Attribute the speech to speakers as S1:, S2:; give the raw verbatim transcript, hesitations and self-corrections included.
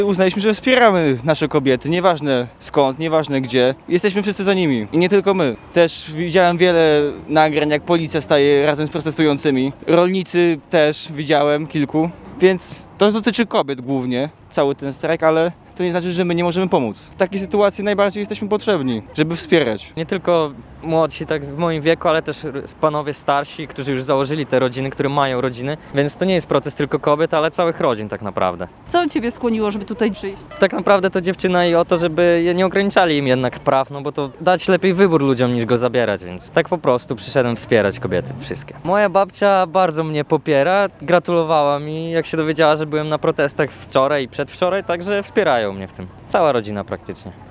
S1: Uznaliśmy, że wspieramy nasze kobiety, nieważne skąd, nieważne gdzie. Jesteśmy wszyscy za nimi i nie tylko my. Też widziałem wiele nagrań, jak policja staje razem z protestującymi. Rolnicy też widziałem kilku, więc to dotyczy kobiet głównie, cały ten strajk, ale to nie znaczy, że my nie możemy pomóc. W takiej sytuacji najbardziej jesteśmy potrzebni, żeby wspierać.
S2: Nie tylko młodsi, tak w moim wieku, ale też panowie starsi, którzy już założyli te rodziny, które mają rodziny, więc to nie jest protest tylko kobiet, ale całych rodzin tak naprawdę.
S3: Co ciebie skłoniło, żeby tutaj przyjść?
S2: Tak naprawdę to dziewczyna i o to, żeby je nie ograniczali im jednak praw, no bo to dać lepiej wybór ludziom niż go zabierać, więc tak po prostu przyszedłem wspierać kobiety wszystkie. Moja babcia bardzo mnie popiera, gratulowała mi, jak się dowiedziała, że byłem na protestach wczoraj i przedwczoraj, także wspierają mnie w tym. Cała rodzina praktycznie.